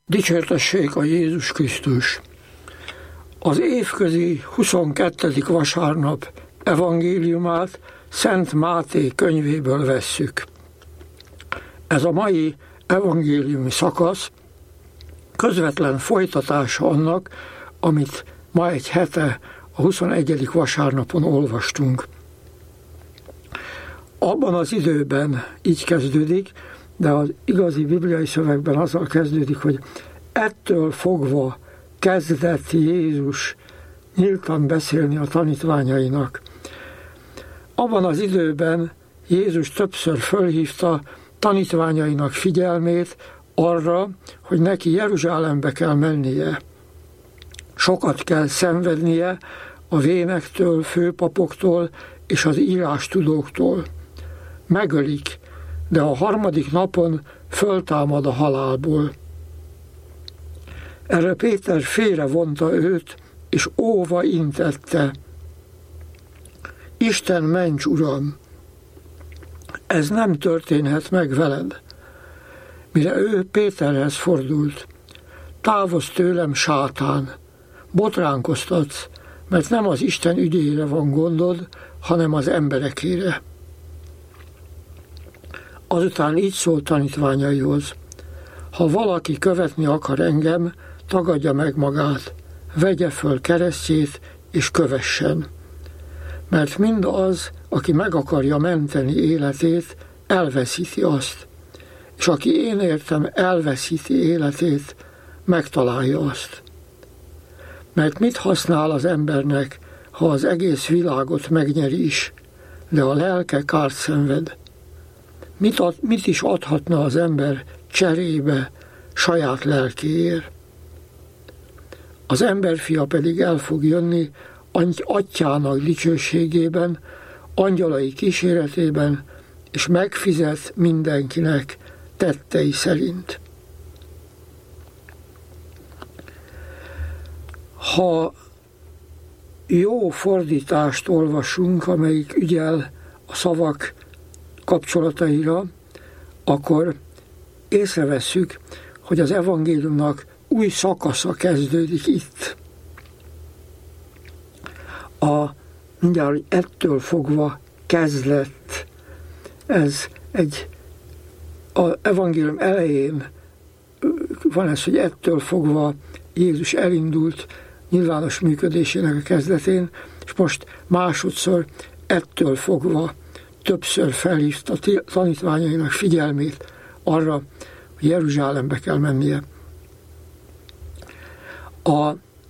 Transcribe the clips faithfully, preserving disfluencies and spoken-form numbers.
Dicsértessék a Jézus Krisztus! Az évközi huszonkettedik vasárnap evangéliumát Szent Máté könyvéből vesszük. Ez a mai evangéliumi szakasz közvetlen folytatása annak, amit ma egy hete a huszonegyedik vasárnapon olvastunk. Abban az időben így kezdődik, de az igazi bibliai szövegben azzal kezdődik, hogy ettől fogva kezdett Jézus nyíltan beszélni a tanítványainak. Abban az időben Jézus többször fölhívta tanítványainak figyelmét arra, hogy neki Jeruzsálembe kell mennie. Sokat kell szenvednie a vénektől, főpapoktól és az írástudóktól. Megölik, de a harmadik napon föltámad a halálból. Erre Péter félrevonta őt, és óva intette: Isten ments, Uram, ez nem történhet meg veled. Mire ő Péterhez fordult: Távozz tőlem, sátán, botránkoztatsz, mert nem az Isten ügyére van gondod, hanem az emberekére. Azután így szólt tanítványaihoz: Ha valaki követni akar engem, tagadja meg magát, vegye föl keresztjét és kövessen. Mert mind az, aki meg akarja menteni életét, elveszíti azt, és aki én értem elveszíti életét, megtalálja azt. Mert mit használ az embernek, ha az egész világot megnyeri is, de a lelke kárt szenved? Mit, ad, mit is adhatna az ember cserébe saját lelkéért? Az emberfia pedig el fog jönni atyának dicsőségében, angyalai kíséretében, és megfizet mindenkinek tettei szerint. Ha jó fordítást olvasunk, amelyik ügyel a szavak kapcsolataira, akkor észrevesszük, hogy az evangéliumnak új szakasza kezdődik itt. A mindjárt ettől fogva kezdett. Ez egy az evangélium elején van ez, hogy ettől fogva Jézus elindult nyilvános működésének a kezdetén, és most másodszor ettől fogva többször felhívta tanítványainak figyelmét arra, hogy Jeruzsálembe kell mennie. A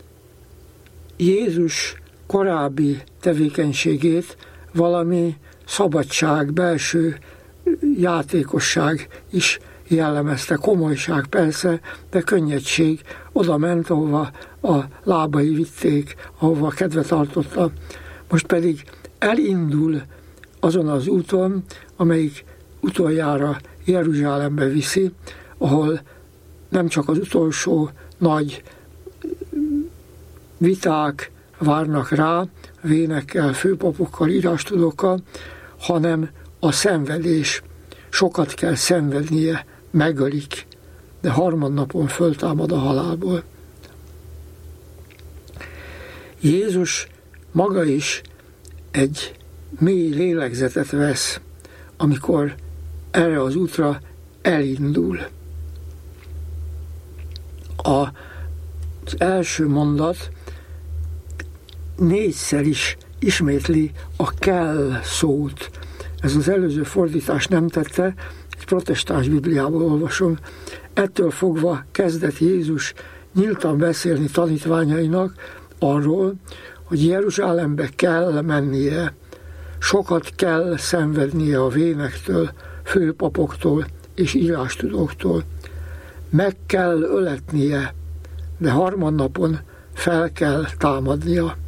Jézus korábbi tevékenységét valami szabadság, belső játékosság is jellemezte, komolyság persze, de könnyedség. Oda ment, ahova a lábai vitték, ahova kedve tartotta. Most pedig elindul azon az úton, amelyik utoljára Jeruzsálembe viszi, ahol nem csak az utolsó nagy viták várnak rá, vénekkel, főpapokkal, írástudókkal, hanem a szenvedés. Sokat kell szenvednie, megölik, de harmadnapon föltámad a halálból. Jézus maga is egy mély lélegzetet vesz, amikor erre az útra elindul. Az első mondat négyszer is ismétli a kell szót. Ez az előző fordítás nem tette, egy protestáns Bibliából olvasom. Ettől fogva kezdett Jézus nyíltan beszélni tanítványainak arról, hogy Jeruzsálembe kell mennie, sokat kell szenvednie a vénektől, főpapoktól és írástudóktól. Meg kell öletnie, de harmadnapon fel kell támadnia.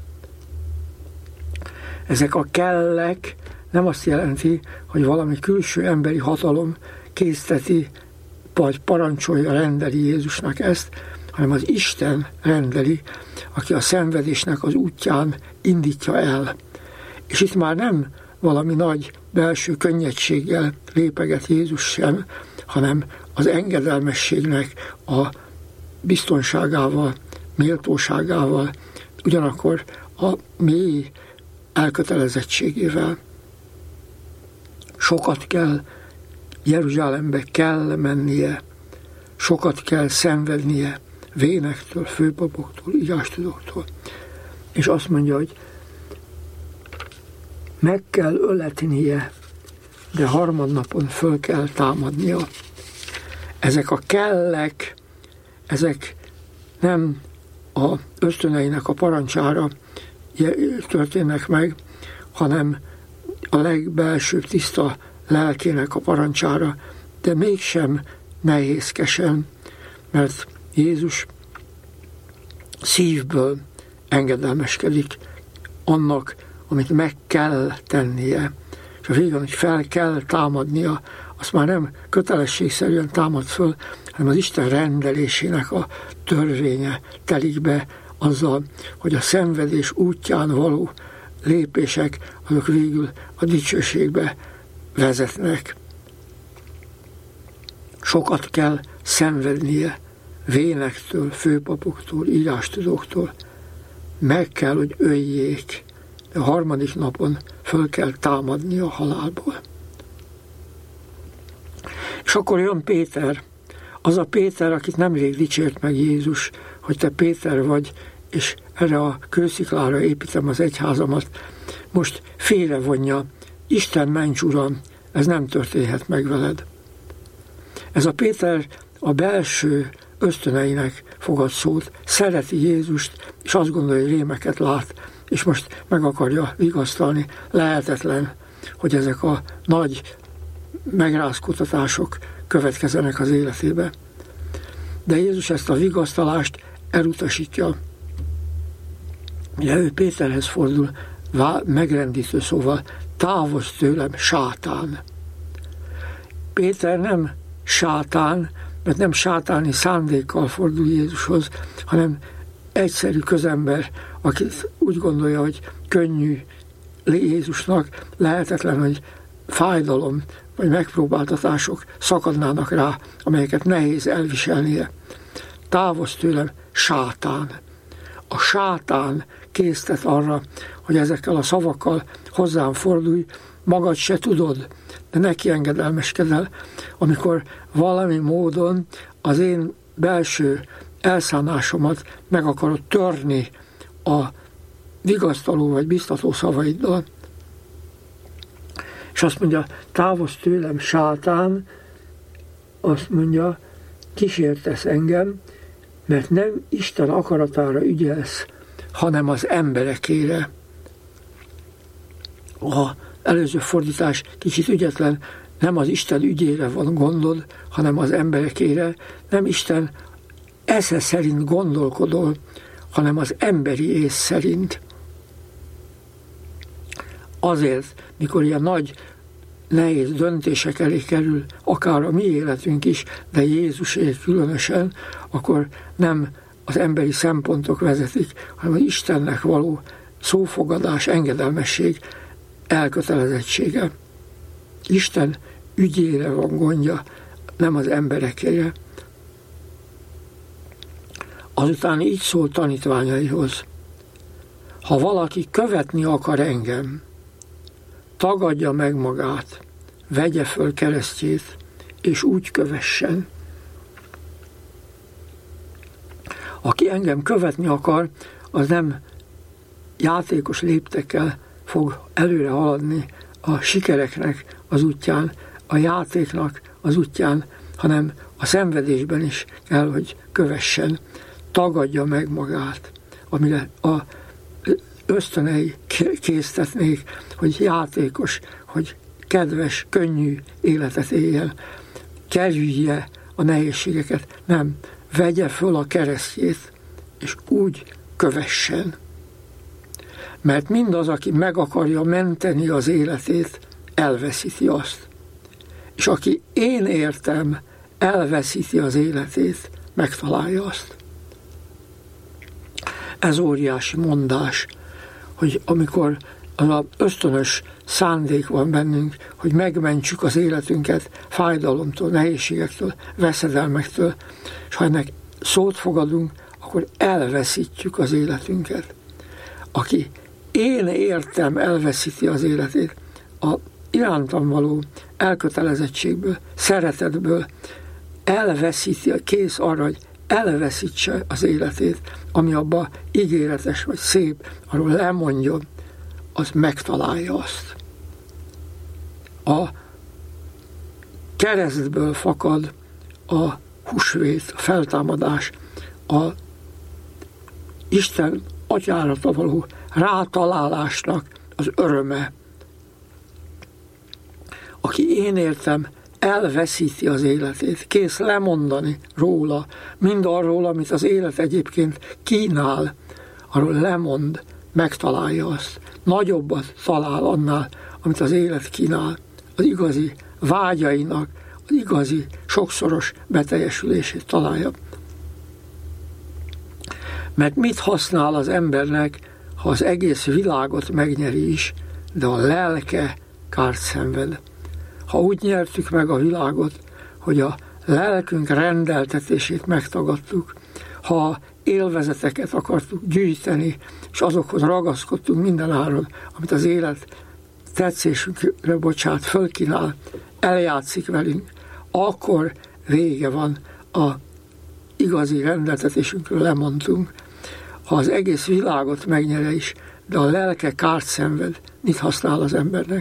Ezek a kellek nem azt jelenti, hogy valami külső emberi hatalom készteti, vagy parancsolja, rendeli Jézusnak ezt, hanem az Isten rendeli, aki a szenvedésnek az útján indítja el. És itt már nem valami nagy belső könnyedséggel lépeget Jézus sem, hanem az engedelmességnek a biztonságával, méltóságával, ugyanakkor a mély elkötelezettségével. Sokat kell Jeruzsálembe kell mennie, sokat kell szenvednie vénektől, főpapoktól, írástudóktól. És azt mondja, hogy meg kell öletnie, de harmadnapon föl kell támadnia. Ezek a kellek, ezek nem a ösztöneinek a parancsára történnek meg, hanem a legbelsőbb tiszta lelkének a parancsára, de mégsem nehézkesen, mert Jézus szívből engedelmeskedik annak, amit meg kell tennie. És a végén, hogy fel kell támadnia, azt már nem kötelességszerűen támad föl, hanem az Isten rendelésének a törvénye telik be azzal, hogy a szenvedés útján való lépések, azok végül a dicsőségbe vezetnek. Sokat kell szenvednie vénektől, főpapoktól, írástudóktól. Meg kell, hogy öljék, de a harmadik napon föl kell támadni a halálból. És akkor jön Péter, az a Péter, akit nemrég dicsért meg Jézus, hogy te Péter vagy, és erre a kősziklára építem az egyházamat. Most félrevonja, Isten ments Uram, ez nem történhet meg veled. Ez a Péter a belső ösztöneinek fogad szót, szereti Jézust, és azt gondolja, hogy rémeket lát, és most meg akarja vigasztalni. Lehetetlen, hogy ezek a nagy megrázkutatások következenek az életébe. De Jézus ezt a vigasztalást elutasítja. Ugye ő Péterhez fordul, megrendítő szóval, távozz tőlem, sátán. Péter nem sátán, mert nem sátáni szándékkal fordul Jézushoz, hanem egyszerű közember, aki úgy gondolja, hogy könnyű Jézusnak, lehetetlen, hogy fájdalom vagy megpróbáltatások szakadnának rá, amelyeket nehéz elviselnie. Távozz tőlem, sátán. A sátán késztet arra, hogy ezekkel a szavakkal hozzám fordulj, magad se tudod, de neki engedelmeskedel, amikor valami módon az én belső elszánásomat meg akarod törni a vigasztaló vagy biztató szavaiddal. És azt mondja, távozz tőlem, sátán, azt mondja, kísértesz engem, mert nem Isten akaratára ügyelsz, hanem az emberekére. A előző fordítás kicsit ügyetlen, nem az Isten ügyére van gondod, hanem az emberekére. Nem Isten esze szerint gondolkodol, hanem az emberi ész szerint. Azért, mikor ilyen nagy, nehéz döntések elé kerül, akár a mi életünk is, de Jézusért különösen, akkor nem az emberi szempontok vezetik, hanem az Istennek való szófogadás, engedelmesség, elkötelezettsége. Isten ügyére van gondja, nem az emberekére. Azután így szól tanítványaihoz. Ha valaki követni akar engem, tagadja meg magát, vegye föl keresztjét, és úgy kövessen. Aki engem követni akar, az nem játékos léptekkel fog előre haladni a sikereknek az útján, a játéknak az útján, hanem a szenvedésben is kell, hogy kövessen, tagadja meg magát, amire a ösztönei késztetnék, hogy játékos, hogy kedves, könnyű életet éljen, kerülje a nehézségeket, nem, vegye föl a keresztjét, és úgy kövessen. Mert mindaz, aki meg akarja menteni az életét, elveszíti azt. És aki én értem, elveszíti az életét, megtalálja azt. Ez óriási mondás, hogy amikor az ösztönös szándék van bennünk, hogy megmentsük az életünket fájdalomtól, nehézségektől, veszedelmektől, és ha ennek szót fogadunk, akkor elveszítjük az életünket. Aki én értem, elveszíti az életét, a irántam való elkötelezettségből, szeretetből elveszíti, kész arra, hogy elveszítse az életét, ami abban ígéretes vagy szép, arról lemondjon, az megtalálja azt. A keresztből fakad a húsvét, a feltámadás, a Isten atyára való rátalálásnak az öröme. Aki én értem, elveszíti az életét, kész lemondani róla, mind arról, amit az élet egyébként kínál, arról lemond, megtalálja azt. Nagyobbat talál annál, amit az élet kínál, az igazi vágyainak, az igazi sokszoros beteljesülését találja. Mert mit használ az embernek, ha az egész világot megnyeri is, de a lelke kárt szenved? Ha úgy nyertük meg a világot, hogy a lelkünk rendeltetését megtagadtuk, ha élvezeteket akartuk gyűjteni, és azokhoz ragaszkodtunk mindenáron, amit az élet tetszésünkre, bocsát, fölkínál, eljátszik velünk, akkor vége van, a igazi rendeltetésünkről lemondtunk. Ha az egész világot megnyere is, de a lelke kárt szenved, mit használ az embernek?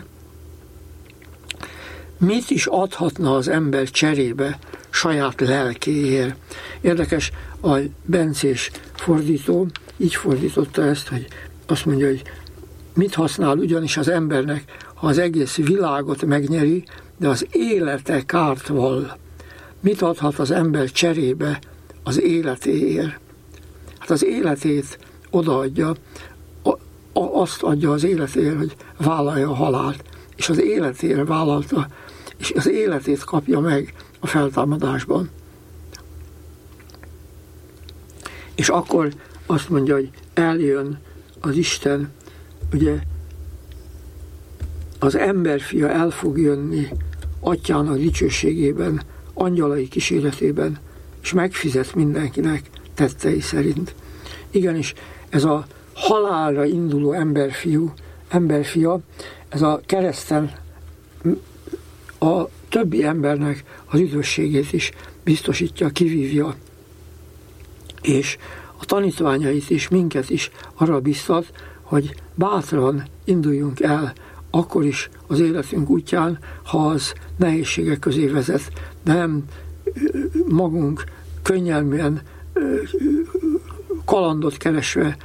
Mit is adhatna az ember cserébe saját lelkéért? Érdekes, a bencés fordító így fordította ezt, hogy azt mondja, hogy mit használ ugyanis az embernek, ha az egész világot megnyeri, de az élete kárt vall. Mit adhat az ember cserébe az életéért? Hát az életét odaadja, azt adja az életéért, hogy vállalja a halált, és az életéért vállalta, és az életét kapja meg a feltámadásban. És akkor azt mondja, hogy eljön az Isten, ugye az emberfia el fog jönni atyának dicsőségében, angyalai kíséretében, és megfizet mindenkinek tettei szerint. Igenis, ez a halálra induló emberfiú, emberfia, ez a kereszten a többi embernek az üdvösségét is biztosítja, kivívja, és a tanítványait is, minket is arra biztat, hogy bátran induljunk el, akkor is az életünk útján, ha az nehézségek közé vezet, de nem magunk könnyelműen kalandot keresve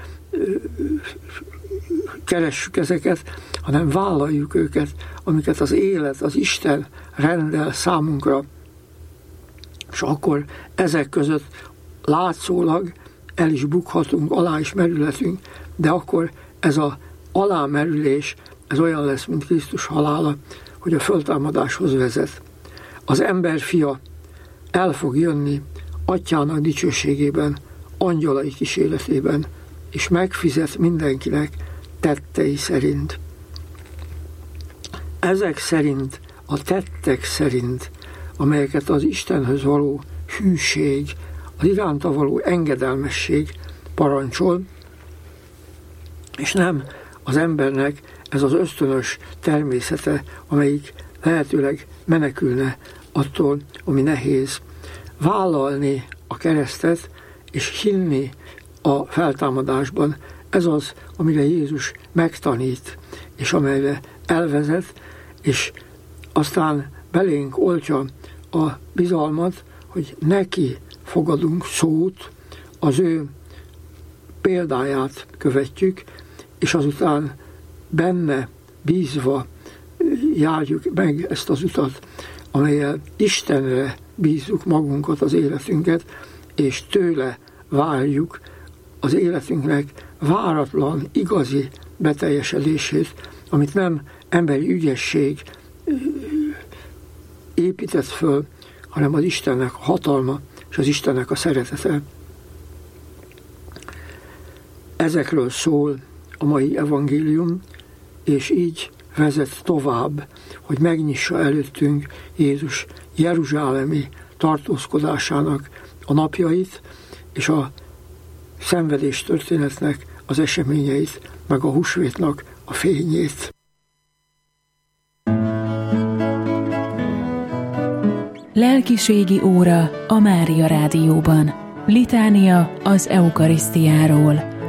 keressük ezeket, hanem vállaljuk őket, amiket az élet, az Isten rendel számunkra. És akkor ezek között látszólag el is bukhatunk, alá is merülhetünk, de akkor ez az alámerülés, ez olyan lesz, mint Krisztus halála, hogy a föltámadáshoz vezet. Az ember fia el fog jönni atyának dicsőségében, angyalai kíséretében, és megfizet mindenkinek tettei szerint. Ezek szerint, a tettek szerint, amelyeket az Istenhöz való hűség, az iránta való engedelmesség parancsol, és nem az embernek ez az ösztönös természete, amelyik lehetőleg menekülne attól, ami nehéz. Vállalni a keresztet, és hinni a feltámadásban, ez az, amire Jézus megtanít, és amelyre elvezet, és aztán belénk oltja a bizalmat, hogy neki fogadunk szót, az ő példáját követjük, és azután benne bízva járjuk meg ezt az utat, amellyel Istenre bízzuk magunkat, az életünket, és tőle várjuk az életünknek váratlan, igazi beteljesedését, amit nem emberi ügyesség épített föl, hanem az Istennek a hatalma és az Istennek a szeretete. Ezekről szól a mai evangélium, és így vezet tovább, hogy megnyissa előttünk Jézus jeruzsálemi tartózkodásának a napjait, és a szenvedés történetnek az eseményeit, meg a húsvétnak a fényét. Lelkiségi óra a Mária Rádióban. Litánia az eukarisztiáról.